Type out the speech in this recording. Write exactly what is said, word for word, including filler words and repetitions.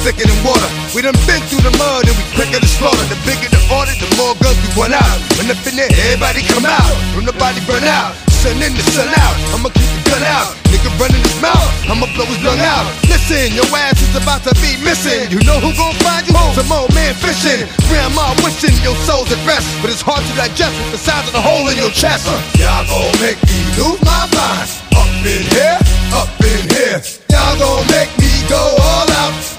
thicker than water. We done been through the mud and we quicker to slaughter. The bigger the order, the more guns we run out. When up in there, everybody come out. From the body burn out, sun in the sun out. I'ma keep the gun out. Nigga running his mouth, I'ma blow his lung out. Listen, your ass is about to be missing. You know who gon' find you? Some old man fishing. Grandma wishing your soul's at rest, but it's hard to digest with the size of the hole in your chest. uh, Y'all gon' make me lose my mind. Up in here, up in here. Y'all gon' make me go